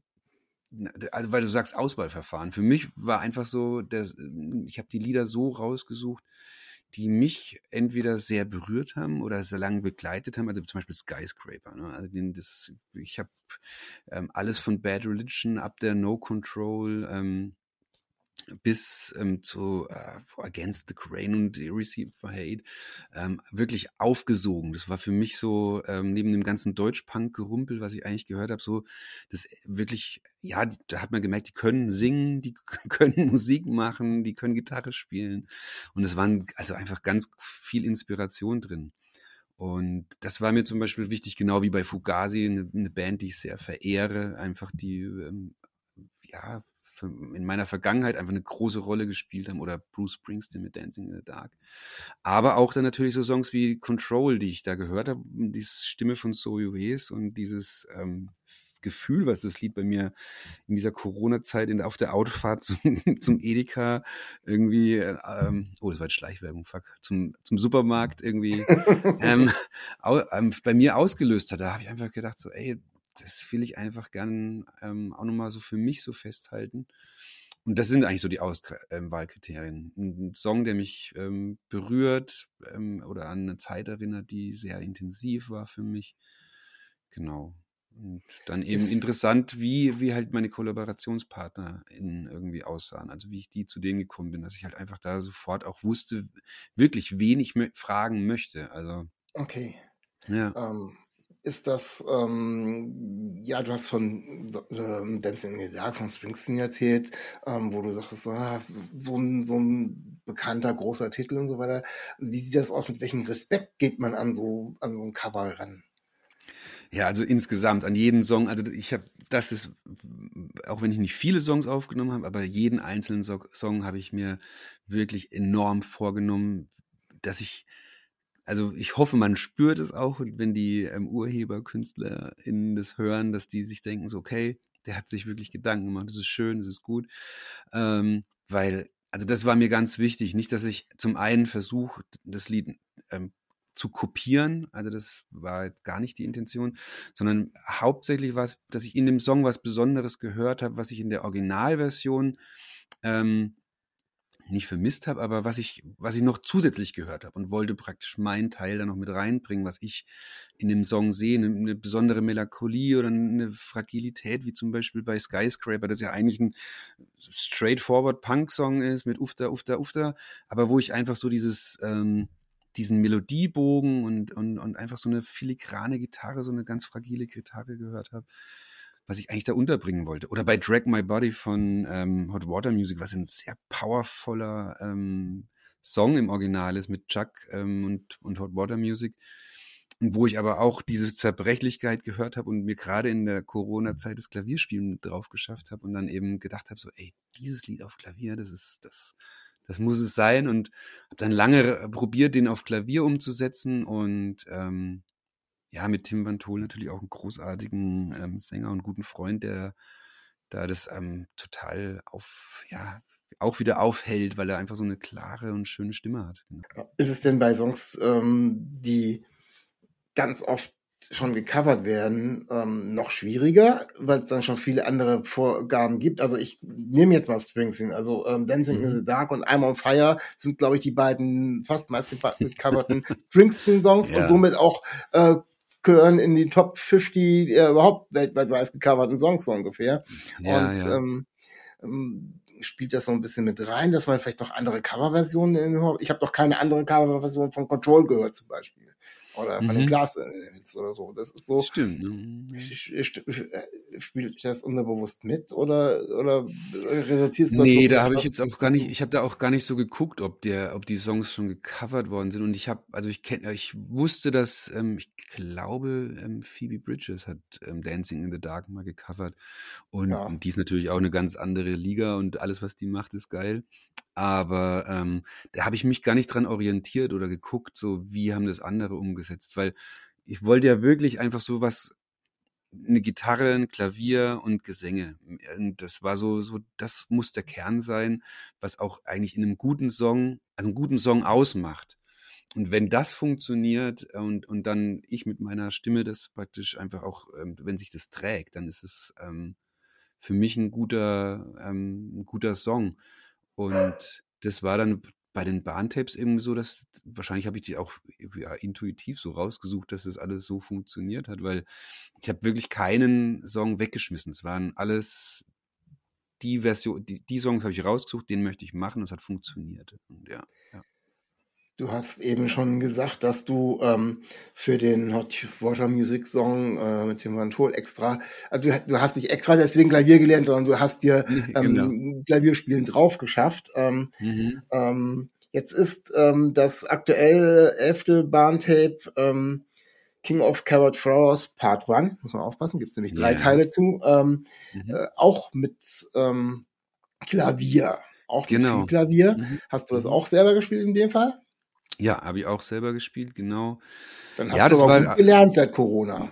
also weil du sagst Auswahlverfahren. Für mich war einfach so, der, ich habe die Lieder so rausgesucht, die mich entweder sehr berührt haben oder sehr lange begleitet haben. Also zum Beispiel Skyscraper. Ne? Also den, das, ich habe ähm, alles von Bad Religion ab der No Control ähm, bis ähm, zu äh, Against the Grain und Received for Hate ähm, wirklich aufgesogen. Das war für mich so, ähm, neben dem ganzen Deutsch-Punk-Gerumpel, was ich eigentlich gehört habe, so das wirklich, ja, da hat man gemerkt, die können singen, die können Musik machen, die können Gitarre spielen und es waren also einfach ganz viel Inspiration drin. Und das war mir zum Beispiel wichtig, genau wie bei Fugazi, eine, eine Band, die ich sehr verehre, einfach die, ähm, ja, in meiner Vergangenheit einfach eine große Rolle gespielt haben oder Bruce Springsteen mit Dancing in the Dark. Aber auch dann natürlich so Songs wie Control, die ich da gehört habe, die Stimme von Zoe Wes und dieses ähm, Gefühl, was das Lied bei mir in dieser Corona-Zeit in der, auf der Autofahrt zum, zum Edeka irgendwie, ähm, oh, das war jetzt Schleichwerbung, fuck, zum, zum Supermarkt irgendwie ähm, au, ähm, bei mir ausgelöst hat. Da habe ich einfach gedacht so, ey, das will ich einfach gern ähm, auch nochmal so für mich so festhalten. Und das sind eigentlich so die Auswahlkriterien. Ein Song, der mich ähm, berührt ähm, oder an eine Zeit erinnert, die sehr intensiv war für mich. Genau. Und dann eben ist, interessant, wie, wie halt meine KollaborationspartnerInnen irgendwie aussahen. Also wie ich die zu denen gekommen bin, dass ich halt einfach da sofort auch wusste, wirklich, wen ich mö- fragen möchte. Also, okay. ja. Ähm, ist das, ähm, ja, du hast von ähm, Dancing in the Dark von Springsteen erzählt, ähm, wo du sagst, ah, so, ein, so ein bekannter, großer Titel und so weiter. Wie sieht das aus? Mit welchem Respekt geht man an so, an so ein Cover ran? Ja, also insgesamt an jeden Song, also ich habe, das ist, auch wenn ich nicht viele Songs aufgenommen habe, aber jeden einzelnen so Song habe ich mir wirklich enorm vorgenommen, dass ich, also ich hoffe, man spürt es auch, wenn die ähm, UrheberkünstlerInnen das hören, dass die sich denken, so okay, der hat sich wirklich Gedanken gemacht, das ist schön, das ist gut, ähm, weil, also das war mir ganz wichtig, nicht, dass ich zum einen versuche, das Lied ähm, zu kopieren, also das war jetzt gar nicht die Intention, sondern hauptsächlich war es, dass ich in dem Song was Besonderes gehört habe, was ich in der Originalversion ähm, nicht vermisst habe, aber was ich, was ich noch zusätzlich gehört habe und wollte praktisch meinen Teil da noch mit reinbringen, was ich in dem Song sehe, eine, eine besondere Melancholie oder eine Fragilität, wie zum Beispiel bei Skyscraper, das ja eigentlich ein straightforward Punk-Song ist mit Ufter, Ufter, Ufter, aber wo ich einfach so dieses, ähm, diesen Melodiebogen und, und, und einfach so eine filigrane Gitarre, so eine ganz fragile Gitarre gehört habe, was ich eigentlich da unterbringen wollte. Oder bei Drag My Body von ähm, Hot Water Music, was ein sehr powervoller ähm, Song im Original ist mit Chuck ähm, und, und Hot Water Music. Und wo ich aber auch diese Zerbrechlichkeit gehört habe und mir gerade in der Corona-Zeit das Klavierspielen drauf geschafft habe und dann eben gedacht habe, so, ey, dieses Lied auf Klavier, das ist, das, das muss es sein. Und habe dann lange probiert, den auf Klavier umzusetzen und ähm, ja, mit Tim Van Tol natürlich auch einen großartigen ähm, Sänger und guten Freund, der da das ähm, total auf, ja, auch wieder aufhält, weil er einfach so eine klare und schöne Stimme hat. Genau. Ist es denn bei Songs, ähm, die ganz oft schon gecovert werden, ähm, noch schwieriger, weil es dann schon viele andere Vorgaben gibt? Also ich nehme jetzt mal Springsteen, also ähm, Dancing Mhm. in the Dark und I'm on Fire sind, glaube ich, die beiden fast meist gecoverten Springsteen-Songs Ja. und somit auch äh, gehören in die Top fünfzig äh, überhaupt weltweit meist gecoverten Songs so ungefähr. Ja, und ja. Ähm, ähm, spielt das so ein bisschen mit rein, dass man vielleicht noch andere Coverversionen in, ich habe doch keine andere Coverversion von Control gehört zum Beispiel. Oder von den Mhm. Glass-Hits oder so. Das ist so, Stimmt. Ne? spielt das unterbewusst mit oder, oder reduzierst du das Nee, wirklich da auf habe ich das, jetzt auch gar nicht, ich habe da auch gar nicht so geguckt, ob der, ob die Songs schon gecovert worden sind. Und ich habe, also ich kenne, ich wusste, dass, ähm, ich glaube, ähm, Phoebe Bridgers hat ähm, Dancing in the Dark mal gecovert. Und, Ja. und die ist natürlich auch eine ganz andere Liga und alles, was die macht, ist geil. Aber ähm, da habe ich mich gar nicht dran orientiert oder geguckt, so wie haben das andere umgesetzt, weil ich wollte ja wirklich einfach so was, eine Gitarre, ein Klavier und Gesänge. Und das war so, so, das muss der Kern sein, was auch eigentlich in einem guten Song, also einen guten Song ausmacht. Und wenn das funktioniert und, und dann ich mit meiner Stimme das praktisch einfach auch, ähm, wenn sich das trägt, dann ist es ähm, für mich ein guter, ähm, ein guter Song. Und das war dann bei den Bahntapes eben so, dass wahrscheinlich habe ich die auch ja, intuitiv so rausgesucht, dass das alles so funktioniert hat, weil ich habe wirklich keinen Song weggeschmissen. Es waren alles die Version, die, die Songs habe ich rausgesucht, den möchte ich machen, das hat funktioniert. Und ja, ja. Du hast eben schon gesagt, dass du ähm, für den Hot Water Music Song äh, mit Tim Van Tol extra, also du, du hast nicht extra deswegen Klavier gelernt, sondern du hast dir Nee, ähm, genau. Klavierspielen drauf geschafft. Ähm, Mhm. ähm, jetzt ist ähm, das aktuelle elfte Bahntape ähm, King of Carrot Flowers Part eins, muss man aufpassen, gibt es nämlich drei Ja. Teile zu, ähm, Mhm. äh, auch mit ähm, Klavier, auch mit Genau. viel Klavier. Mhm. Hast du das Mhm. auch selber gespielt in dem Fall? Ja, habe ich auch selber gespielt, genau. Dann hast Ja, du das aber war gut gelernt seit Corona.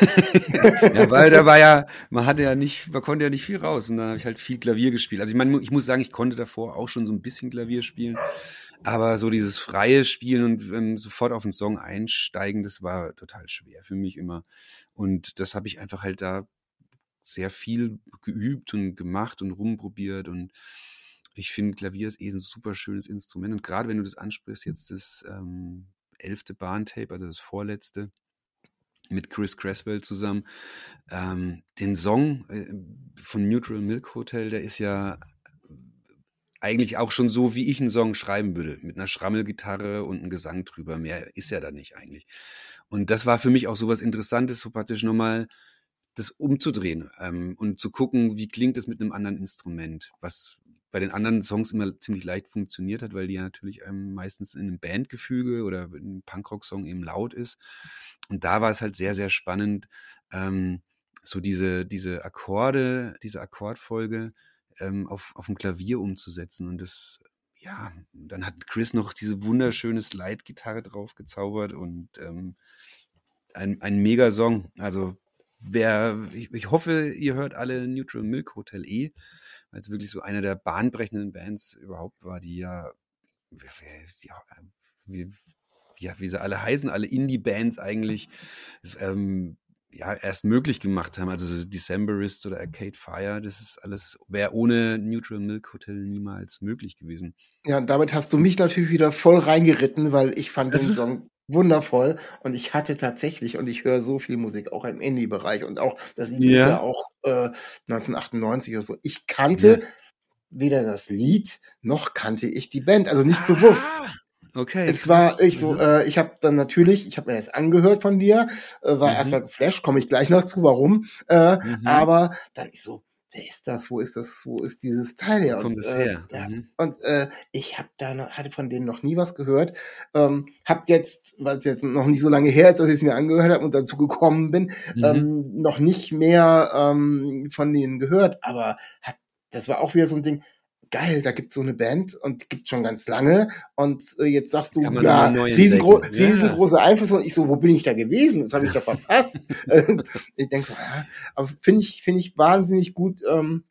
ja, weil da war ja, man hatte ja nicht, man konnte ja nicht viel raus und dann habe ich halt viel Klavier gespielt. Also ich meine, ich muss sagen, ich konnte davor auch schon so ein bisschen Klavier spielen, aber so dieses freie Spielen und ähm, sofort auf den Song einsteigen, das war total schwer für mich immer. Und das habe ich einfach halt da sehr viel geübt und gemacht und rumprobiert und ich finde, Klavier ist eh ein super schönes Instrument und gerade wenn du das ansprichst, jetzt das ähm, elfte Bahntape, also das vorletzte, mit Chris Creswell zusammen. Ähm, den Song äh, von Neutral Milk Hotel, der ist ja eigentlich auch schon so, wie ich einen Song schreiben würde, mit einer Schrammelgitarre und einem Gesang drüber. Mehr ist ja da nicht eigentlich. Und das war für mich auch so was Interessantes, so praktisch nochmal das umzudrehen ähm, und zu gucken, wie klingt es mit einem anderen Instrument, was bei den anderen Songs immer ziemlich leicht funktioniert hat, weil die ja natürlich ähm, meistens in einem Bandgefüge oder in einem Punkrock-Song eben laut ist. Und da war es halt sehr, sehr spannend, ähm, so diese, diese Akkorde, diese Akkordfolge ähm, auf, auf dem Klavier umzusetzen. Und das, ja, dann hat Chris noch diese wunderschöne Slide-Gitarre drauf gezaubert und ähm, ein, ein Mega-Song. Also wer, ich, ich hoffe, ihr hört alle Neutral Milk Hotel E, weil es wirklich so eine der bahnbrechenden Bands überhaupt war, die ja, ja, wie, ja, wie sie alle heißen, alle Indie-Bands eigentlich, ähm, ja, erst möglich gemacht haben. Also so Decemberist oder Arcade Fire, das ist alles, wäre ohne Neutral Milk Hotel niemals möglich gewesen. Ja, und damit hast du mich natürlich wieder voll reingeritten, weil ich fand den Song wundervoll und ich hatte tatsächlich, und ich höre so viel Musik auch im Indie-Bereich und auch, das Lied Ja. ist ja auch äh, neunzehnhundertachtundneunzig oder so. Ich kannte Ja. weder das Lied, noch kannte ich die Band, also nicht bewusst. Okay. Es war krass. ich so, Mhm. äh, ich habe dann natürlich, ich habe mir das angehört von dir, äh, war Mhm. erstmal geflasht, komme ich gleich noch zu, warum. Äh, Mhm. aber dann ich so, wer ist das? Wo ist das? Wo ist dieses Teil her? Wo kommt Und, es äh, her? ja, Mhm. und äh, ich habe da noch, hatte von denen noch nie was gehört. Ähm, hab jetzt, weil es jetzt noch nicht so lange her ist, dass ich es mir angehört habe und dazu gekommen bin, Mhm. ähm, noch nicht mehr ähm, von denen gehört. Aber hat, das war auch wieder so ein Ding. Geil, da gibt's so eine Band und die gibt's schon ganz lange und äh, jetzt sagst du, Kann man ja, nochmal neu riesengro entdecken. Ja. riesengroße Einfluss und ich so, wo bin ich da gewesen? Das habe ich doch verpasst. Äh, ich denk so, ja, aber finde ich, finde ich wahnsinnig gut, ähm,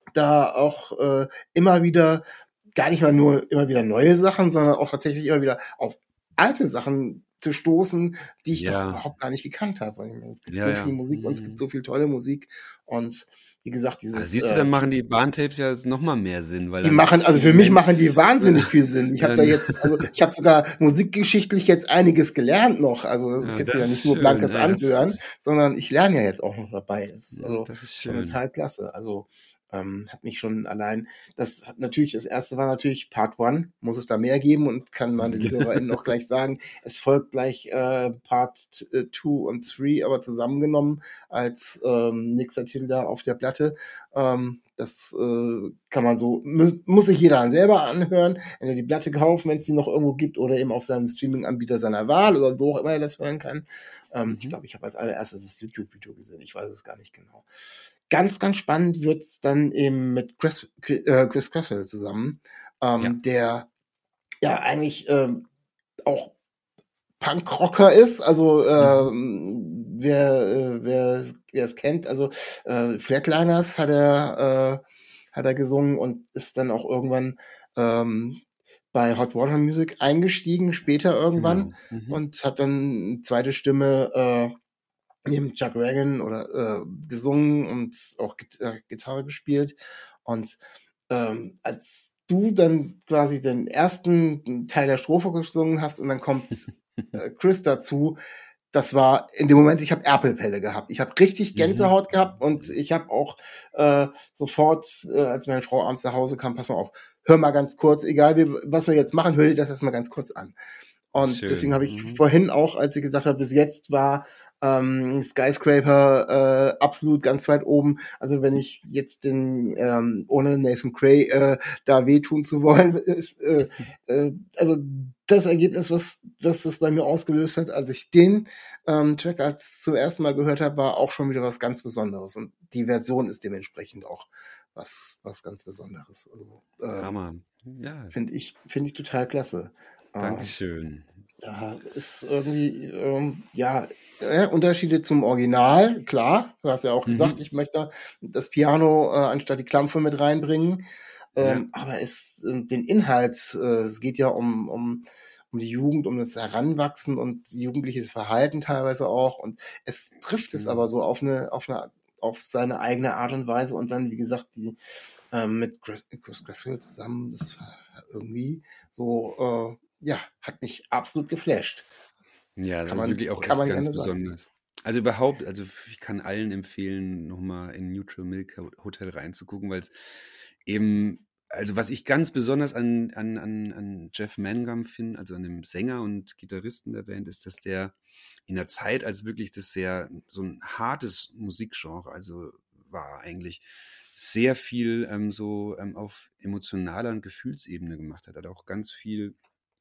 da auch äh, immer wieder, gar nicht mal nur immer wieder neue Sachen, sondern auch tatsächlich immer wieder auf alte Sachen zu stoßen, die ich doch Ja. überhaupt gar nicht gekannt habe. Weil ich meine, Es gibt Ja, so ja. viel Musik und es gibt Mhm. so viel tolle Musik und wie gesagt, Also dieses siehst du, äh, dann machen die Bahntapes ja jetzt noch mal mehr Sinn, weil die dann machen, also viele für mich Men- machen die wahnsinnig viel Sinn. Ich habe da Dann- jetzt, also ich habe sogar musikgeschichtlich jetzt einiges gelernt noch. Also das ist Ja, jetzt das ja ist nicht nur schön, blankes ja, das- Anhören, sondern ich lerne ja jetzt auch noch dabei. Das ist Ja, also das ist schon schön. total klasse. Also ähm, hat mich schon allein, das hat natürlich, das erste war natürlich Part One, muss es da mehr geben und kann man den HörerInnen auch gleich sagen, es folgt gleich äh, Part äh, Two und Three, aber zusammengenommen als ähm, nächster Titel da auf der Platte. Ähm, das äh, kann man so, muss, muss sich jeder dann selber anhören, entweder die Platte kaufen, wenn es die noch irgendwo gibt, oder eben auf seinen Streaming-Anbieter seiner Wahl oder wo auch immer er das hören kann. Ähm, Mhm. Ich glaube, ich habe als allererstes das YouTube-Video gesehen, ich weiß es gar nicht genau. Ganz, ganz spannend wird's dann eben mit Chris, äh, Chris Cresswell zusammen, ähm, Ja. der ja eigentlich ähm, auch Punkrocker ist, also ähm, wer, äh, wer, wer es kennt, also äh, Flatliners hat er, äh, hat er gesungen und ist dann auch irgendwann ähm, bei Hot Water Music eingestiegen, später irgendwann, Genau. Mhm. und hat dann eine zweite Stimme äh, neben Chuck Ragan oder äh, gesungen und auch Git äh, Gitarre gespielt. Und ähm, als du dann quasi den ersten Teil der Strophe gesungen hast und dann kommt äh, Chris dazu, das war in dem Moment, ich habe Erpelpelle gehabt. Ich habe richtig Gänsehaut Mhm. gehabt und ich habe auch äh, sofort, äh, als meine Frau abends nach Hause kam, pass mal auf, hör mal ganz kurz, egal wie, was wir jetzt machen, hör dir das erstmal ganz kurz an. Und Schön. deswegen habe ich Mhm. vorhin auch, als ich gesagt habe, bis jetzt war ähm, Skyscraper äh, absolut ganz weit oben. Also wenn ich jetzt den, ähm, ohne Nathan Cray äh, da wehtun zu wollen, ist, äh, äh, also das Ergebnis, was, was das bei mir ausgelöst hat, als ich den ähm, Track als zum ersten Mal gehört habe, war auch schon wieder was ganz Besonderes. Und die Version ist dementsprechend auch was, was ganz Besonderes. Also, äh, Hammer. Ja, finde ich, finde ich total klasse. Äh, Dankeschön. da ist irgendwie, ähm, ja, äh, Unterschiede zum Original, klar. Du hast ja auch Mhm. gesagt, ich möchte das Piano äh, anstatt die Klampfe mit reinbringen. Ähm, Aber es, ähm, den Inhalt, äh, es geht ja um, um, um die Jugend, um das Heranwachsen und jugendliches Verhalten teilweise auch. Und es trifft es Mhm. aber so auf eine, auf eine, auf seine eigene Art und Weise. Und dann, wie gesagt, die ähm, mit Chris Chris Cresswell zusammen, das war irgendwie so, äh, ja, hat mich absolut geflasht. Ja, das Kann ist man, wirklich auch kann echt man ganz gerne sagen. besonders. Also überhaupt, also ich kann allen empfehlen, nochmal in Neutral Milk Hotel reinzugucken, weil es eben, also was ich ganz besonders an, an, an, an Jeff Mangum finde, also an dem Sänger und Gitarristen der Band, ist, dass der in der Zeit, als wirklich das sehr, so ein hartes Musikgenre, also war eigentlich sehr viel ähm, so ähm, auf emotionaler und Gefühlsebene gemacht hat. Hat auch ganz viel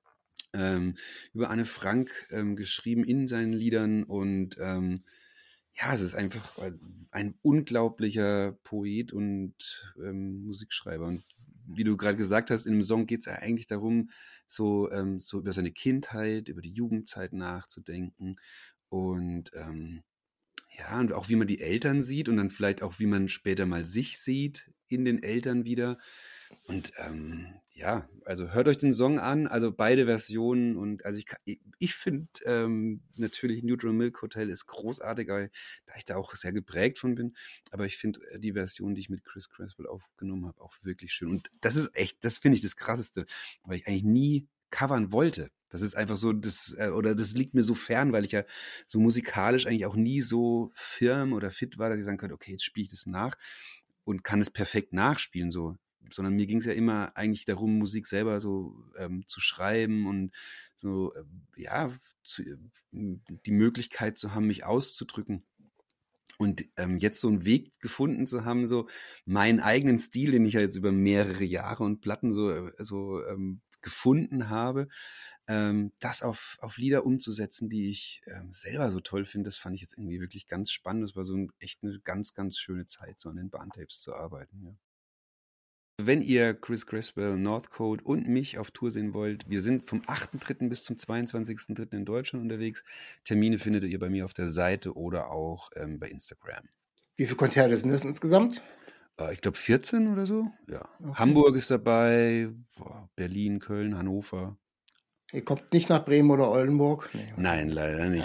ähm, über Anne Frank ähm, geschrieben in seinen Liedern und ähm, ja, es ist einfach ein unglaublicher Poet und ähm, Musikschreiber. Und wie du gerade gesagt hast, in dem Song geht es ja eigentlich darum, so, ähm, so über seine Kindheit, über die Jugendzeit nachzudenken. Und ähm, ja, und auch wie man die Eltern sieht und dann vielleicht auch, wie man später mal sich sieht in den Eltern wieder. Und ähm, ja, also hört euch den Song an, also beide Versionen. Und also ich, kann- ich, ich finde ähm, natürlich Neutral Milk Hotel ist großartig, weil, da ich da auch sehr geprägt von bin. Aber ich finde äh, die Version, die ich mit Chris Creswell aufgenommen habe, auch wirklich schön. Und das ist echt, das finde ich das Krasseste, weil ich eigentlich nie covern wollte. Das ist einfach so, das, äh, oder das liegt mir so fern, weil ich ja so musikalisch eigentlich auch nie so firm oder fit war, dass ich sagen könnte, okay, jetzt spiele ich das nach und kann es perfekt nachspielen, so. Sondern mir ging es ja immer eigentlich darum, Musik selber so ähm, zu schreiben und so, äh, ja, zu, äh, die Möglichkeit zu haben, mich auszudrücken. Und ähm, jetzt so einen Weg gefunden zu haben, so meinen eigenen Stil, den ich ja jetzt über mehrere Jahre und Platten so, äh, so ähm, gefunden habe, ähm, das auf, auf Lieder umzusetzen, die ich ähm, selber so toll finde, das fand ich jetzt irgendwie wirklich ganz spannend. Das war so ein, echt eine ganz, ganz schöne Zeit, so an den Bahntapes zu arbeiten. Ja. Wenn ihr Chris Creswell, Northcote und mich auf Tour sehen wollt, wir sind vom achten dritten bis zum zweiundzwanzigsten dritten in Deutschland unterwegs. Termine findet ihr bei mir auf der Seite oder auch ähm, bei Instagram. Wie viele Konzerte sind das insgesamt? Äh, ich glaube vierzehn oder so. Ja. Okay. Hamburg ist dabei, boah, Berlin, Köln, Hannover. Ihr kommt nicht nach Bremen oder Oldenburg? Nee. Nein, leider nicht.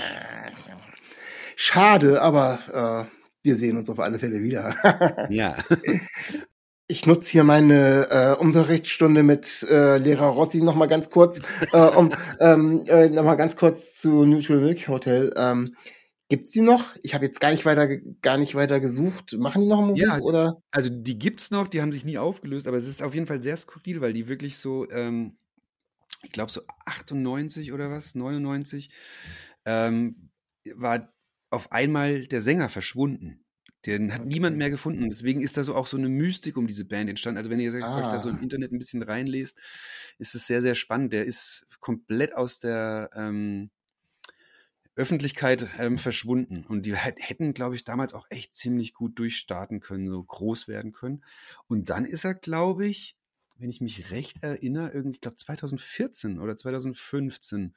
Schade, aber äh, wir sehen uns auf alle Fälle wieder. Ja. Ich nutze hier meine äh, Unterrichtsstunde mit äh, Lehrer Rossi noch mal ganz kurz, äh, um ähm, äh, noch mal ganz kurz zu Neutral Milk Hotel. Ähm, gibt's die noch? Ich habe jetzt gar nicht weiter gar nicht weiter gesucht. Machen die noch Musik Ja, oder? also die gibt's noch, die haben sich nie aufgelöst, aber es ist auf jeden Fall sehr skurril, weil die wirklich so, ähm, ich glaube so achtundneunzig oder was, neunundneunzig, ähm, war auf einmal der Sänger verschwunden. Den hat Okay. niemand mehr gefunden. Und deswegen ist da so auch so eine Mystik um diese Band entstanden. Also wenn ihr euch da so im Ah, Internet ein bisschen reinlest, ist es sehr, sehr spannend. Der ist komplett aus der ähm, Öffentlichkeit ähm, verschwunden. Und die hätt- hätten, glaube ich, damals auch echt ziemlich gut durchstarten können, so groß werden können. Und dann ist er, glaube ich, wenn ich mich recht erinnere, irgendwie, ich glaube zweitausendvierzehn oder zweitausendfünfzehn,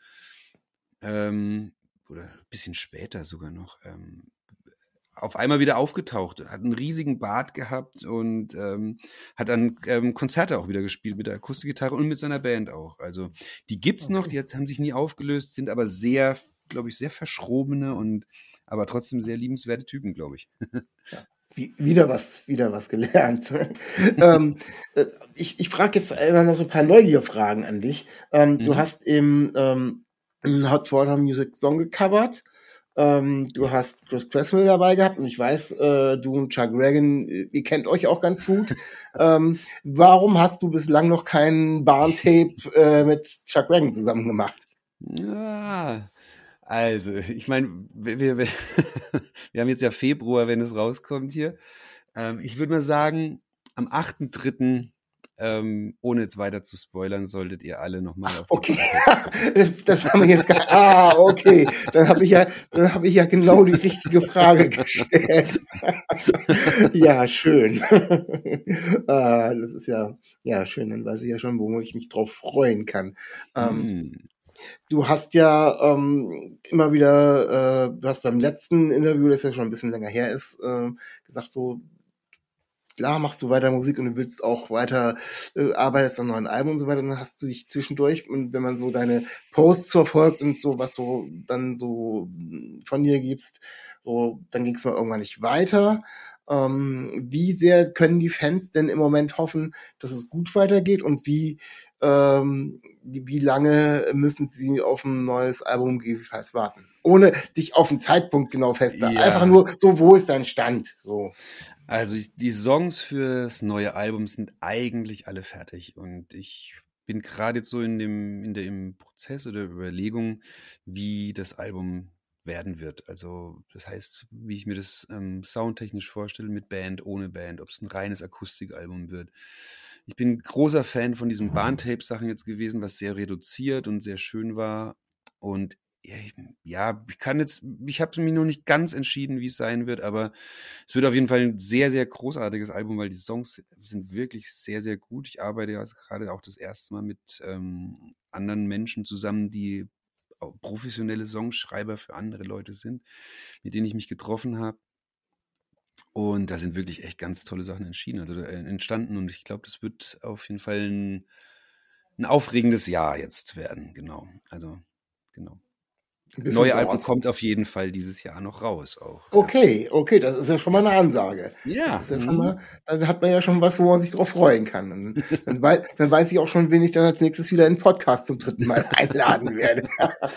ähm, oder ein bisschen später sogar noch, ähm, auf einmal wieder aufgetaucht, hat einen riesigen Bart gehabt und ähm, hat dann ähm, Konzerte auch wieder gespielt mit der Akustikgitarre und mit seiner Band auch. Also die gibt's noch, okay. die hat, haben sich nie aufgelöst, sind aber sehr, glaube ich, sehr verschrobene und aber trotzdem sehr liebenswerte Typen, glaube ich. Wie, wieder was, wieder was gelernt. ähm, äh, ich ich frage jetzt einfach noch so ein paar Neugierfragen an dich. Ähm, du Mhm. hast im ähm, einen Hot Water Music Song gecovert. Ähm, du Ja. hast Chris Creswell dabei gehabt und ich weiß, äh, du und Chuck Reagan, äh, ihr kennt euch auch ganz gut. ähm, warum hast du bislang noch kein Barn-Tape äh, mit Chuck Reagan zusammen gemacht? Ja, also, ich meine, wir, wir, wir wir haben jetzt ja Februar, wenn es rauskommt hier. Ähm, ich würde mal sagen, am achten dritten, ähm, ohne jetzt weiter zu spoilern, solltet ihr alle nochmal auf die Okay, Bahntapes. das war mir jetzt gar. Ah, okay, dann habe ich ja, dann habe ich ja genau die richtige Frage gestellt. Ja, schön. Ah, das ist ja, ja schön. Dann weiß ich ja schon, wo ich mich drauf freuen kann. Ähm, Hm. du hast ja ähm, immer wieder, äh, du hast beim letzten Interview, das ja schon ein bisschen länger her ist, äh, gesagt so, klar machst du weiter Musik und du willst auch weiter, äh, arbeitest an neuen Alben und so weiter, dann hast du dich zwischendurch, und wenn man so deine Posts verfolgt und so, was du dann so mm, von dir gibst, so, dann ging es mal irgendwann nicht weiter. Ähm, wie sehr können die Fans denn im Moment hoffen, dass es gut weitergeht und wie, ähm, wie wie lange müssen sie auf ein neues Album gegebenenfalls warten? Ohne dich auf einen Zeitpunkt genau festzuhalten. Einfach Ja, nur so, wo ist dein Stand? So. also ich- die Songs fürs neue Album sind eigentlich alle fertig und ich bin gerade jetzt so in dem, in der, im Prozess oder Überlegung, wie das Album werden wird. Also das heißt, wie ich mir das ähm, soundtechnisch vorstelle, mit Band, ohne Band, ob es ein reines Akustikalbum wird. Ich bin großer Fan von diesen Barntape-Sachen jetzt gewesen, was sehr reduziert und sehr schön war. Und ja, ich, ja, ich kann jetzt, ich habe mich noch nicht ganz entschieden, wie es sein wird, aber es wird auf jeden Fall ein sehr, sehr großartiges Album, weil die Songs sind wirklich sehr, sehr gut. Ich arbeite ja gerade auch das erste Mal mit ähm, anderen Menschen zusammen, die auch professionelle Songschreiber für andere Leute sind, mit denen ich mich getroffen habe. Und da sind wirklich echt ganz tolle Sachen entschieden, also, äh, entstanden. Und ich glaube, das wird auf jeden Fall ein, ein aufregendes Jahr jetzt werden. Genau. Also, genau. Neue Album kommt auf jeden Fall dieses Jahr noch raus auch. Okay, okay, das ist ja schon mal eine Ansage. Ja. Das ist ja schon mal, da hat man ja schon was, wo man sich drauf freuen kann. Und dann, wei- dann weiß ich auch schon, wen ich dann als nächstes wieder in den Podcast zum dritten Mal einladen werde.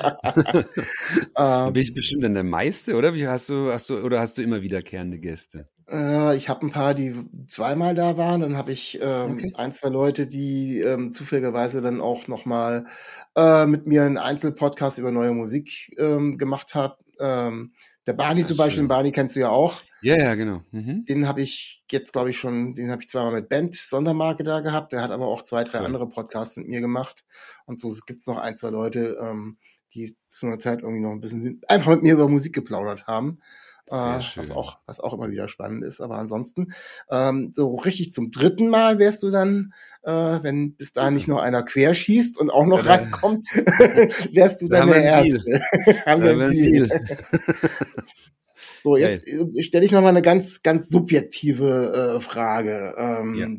Da ähm, bin ich bestimmt dann der Meiste, oder? Wie hast du, hast du, oder hast du immer wiederkehrende Gäste? äh, ich habe ein paar, die zweimal da waren. Dann habe ich ähm, Okay. ein, zwei Leute, die ähm, zufälligerweise dann auch nochmal äh, mit mir einen Einzelpodcast über neue Musik ähm, gemacht haben. Ähm, der Barney Ah, zum Beispiel, schön. den Barney kennst du ja auch. Ja, ja, genau. Mhm. Den habe ich jetzt, glaube ich, schon, den habe ich zweimal mit Band Sondermarke da gehabt. Der hat aber auch zwei, drei Toll. andere Podcasts mit mir gemacht. Und so gibt's noch ein, zwei Leute, ähm, die zu einer Zeit irgendwie noch ein bisschen einfach mit mir über Musik geplaudert haben. Sehr Äh, schön. was auch, was auch immer wieder spannend ist. Aber ansonsten, ähm, so richtig zum dritten Mal wärst du dann, äh, wenn bis dahin nicht noch einer querschießt und auch noch Ja, da- reinkommt, wärst du Da dann haben der wir einen Erste. Haben Da wir haben wir einen einen Deal. Deal. So, jetzt äh, stelle ich noch mal eine ganz, ganz subjektive äh, Frage. Ähm, Ja.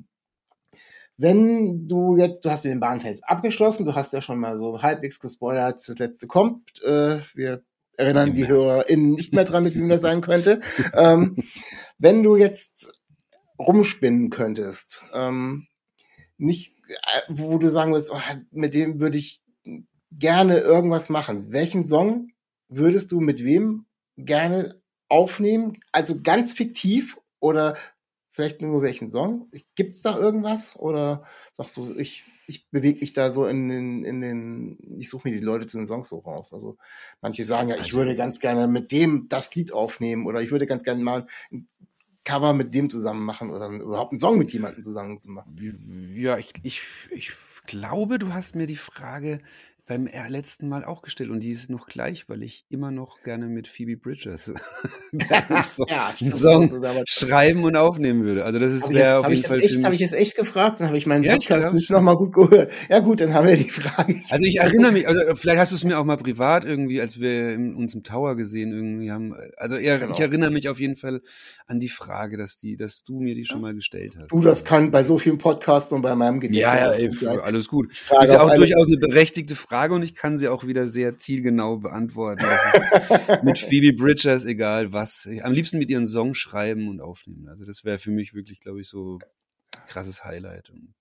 Wenn du jetzt, du hast mit den Bahnfans abgeschlossen, du hast ja schon mal so halbwegs gespoilert, das letzte kommt. Äh, wir erinnern Im die März. HörerInnen nicht mehr dran, mit wem das sein könnte. ähm, wenn du jetzt rumspinnen könntest, ähm, nicht, äh, wo du sagen würdest, oh, mit dem würde ich gerne irgendwas machen. Welchen Song würdest du mit wem gerne aufnehmen? Also ganz fiktiv oder vielleicht nur welchen Song? Gibt's da irgendwas? Oder sagst du, ich, ich bewege mich da so in den, in den, ich suche mir die Leute zu den Songs so raus. Also manche sagen ja, ich Also- würde ganz gerne mit dem das Lied aufnehmen oder ich würde ganz gerne mal ein Cover mit dem zusammen machen oder überhaupt einen Song mit jemandem zusammen zu machen. Ja, ich, ich, ich glaube, du hast mir die Frage beim äh, letzten Mal auch gestellt und die ist noch gleich, weil ich immer noch gerne mit Phoebe Bridgers gerne einen Song, Ja, einen stimmt, Song das ist aber- schreiben und aufnehmen würde. Also das ist Habe ich, jetzt- wäre auf hab ich, jeden das Fall echt, für hab ich mich. jetzt echt gefragt? Dann habe ich meinen Ja, ich Podcast glaub nicht schon. nochmal gut gehört. Ja gut, dann haben wir die Frage. Also ich erinnere mich, also vielleicht hast du es mir auch mal privat irgendwie, als wir in, uns im Tower gesehen irgendwie haben. Also eher, Genau. ich erinnere mich auf jeden Fall an die Frage, dass die, dass du mir die schon mal gestellt hast. Du, das kann bei so vielen Podcasts und bei meinem Gedächtnis Ja, ja, auch ey, gut sein. alles gut. Frage Ist ja auf auch eine- durchaus eine berechtigte Frage und ich kann sie auch wieder sehr zielgenau beantworten. Das ist mit Phoebe Bridgers egal was. Ich, am liebsten mit ihren Song schreiben und aufnehmen. Also das wäre für mich wirklich, glaube ich, so ein krasses Highlight. Und,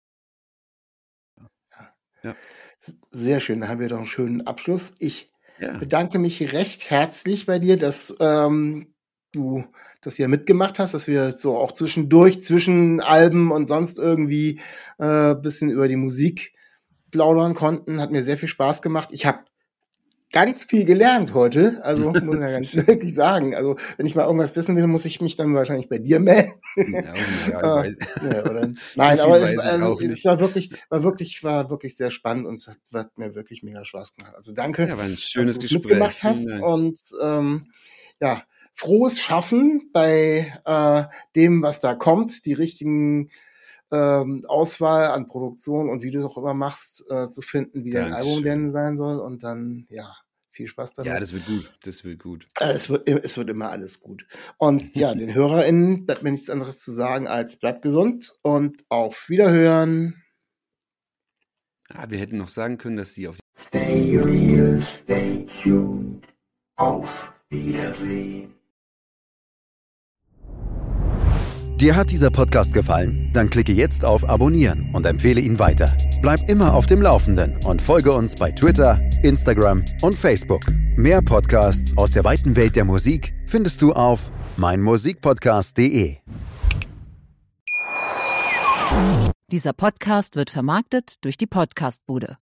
ja. Sehr schön, da haben wir doch einen schönen Abschluss. Ich Ja. bedanke mich recht herzlich bei dir, dass ähm, du das hier mitgemacht hast, dass wir so auch zwischendurch, zwischen Alben und sonst irgendwie äh, bisschen über die Musik plaudern konnten. Hat mir sehr viel Spaß gemacht. Ich habe ganz viel gelernt heute, also muss ich ja ganz wirklich sagen. Also wenn ich mal irgendwas wissen will, muss ich mich dann wahrscheinlich bei dir melden. Ja, ja, ich weiß. Ja, oder? Nein, viel aber weiß es, ich also, auch es nicht. war wirklich, war wirklich, war wirklich sehr spannend und es hat, hat mir wirklich mega Spaß gemacht. Also danke, Ja, war ein dass schönes du es Gespräch. mitgemacht Vielen hast Dank. und ähm, ja, frohes Schaffen bei äh, dem, was da kommt, die richtigen ähm, Auswahl an Produktion und wie du es auch immer machst, äh, zu finden, wie dein Album Dankeschön. denn sein soll und dann, ja, viel Spaß damit. Ja, das wird gut. Das wird gut. Äh, Es wird, es wird immer alles gut. Und ja, den HörerInnen bleibt mir nichts anderes zu sagen als bleibt gesund und auf Wiederhören. Ah, wir hätten noch sagen können, dass die auf Stay real, stay tuned. Auf Wiedersehen. Dir hat dieser Podcast gefallen? Dann klicke jetzt auf Abonnieren und empfehle ihn weiter. Bleib immer auf dem Laufenden und folge uns bei Twitter, Instagram und Facebook. Mehr Podcasts aus der weiten Welt der Musik findest du auf meinmusikpodcast punkt de. Dieser Podcast wird vermarktet durch die Podcastbude.